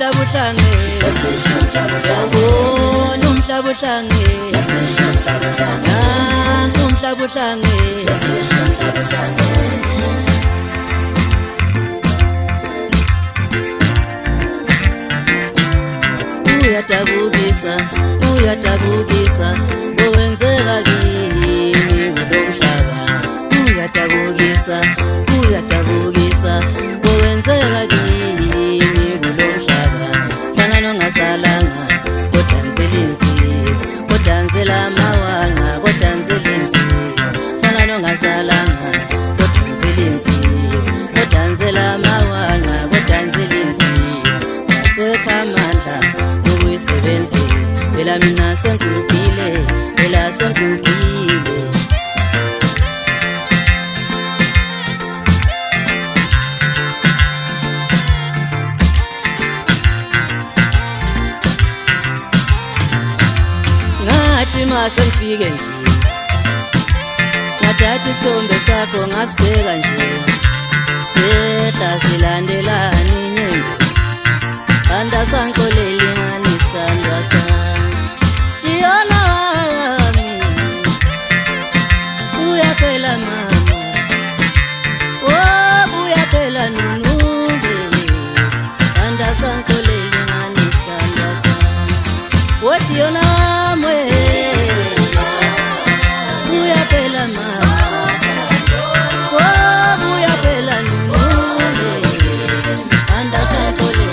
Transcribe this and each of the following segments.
umhlaba uhlangene, yabona umhlaba uhlangene, nansi umhlaba uhlangene. Uyadabukisa, uyadabukisa, owenzeka kimi ngomhlaba. Uyadabukisa, uyadabukisa, owenzeka kimi ngomhlaba. Hlangana ongasalanga, kodansela insizwa, kodansela amawanga, kodansela insizwa. Hlangana ongasalanga, kodansela insizwa, kodansela amawanga, kodansela insizwa. Asekho amandla ukuyisebenzisa, phela mina sengigugile, phela sengigugile. Ngathi masengifike nje, ngathatha isithombe sakho ngasibheka nje, sehla silandelana inyembezi. Anda sankoleli ngani sithandwa sami, Diona wami, uyaphela mama, oh uyaphela nunube. Anda sankoleli ngani sithandwa sami, oh Diona wami, uyaphela mama, oh uyaphela nunube. Anda sankoleli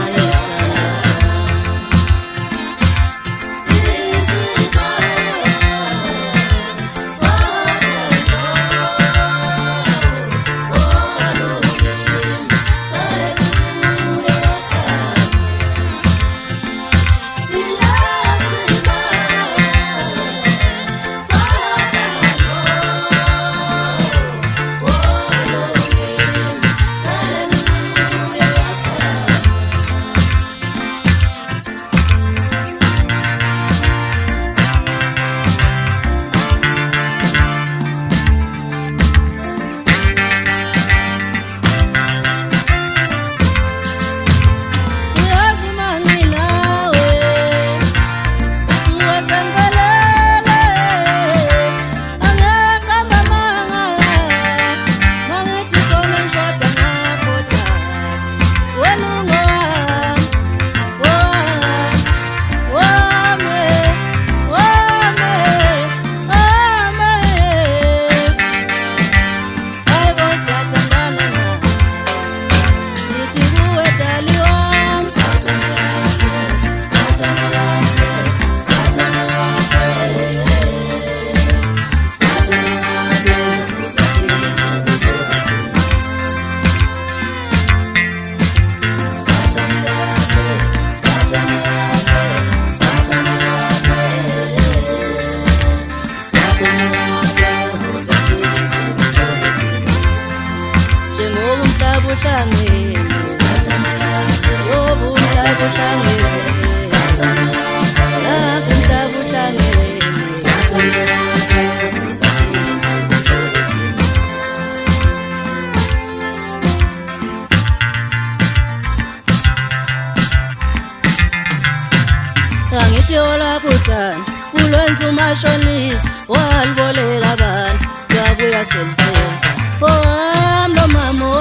angithola butani kulwenza umashonisa waliboleka abantu yabuya selisela. Oh mama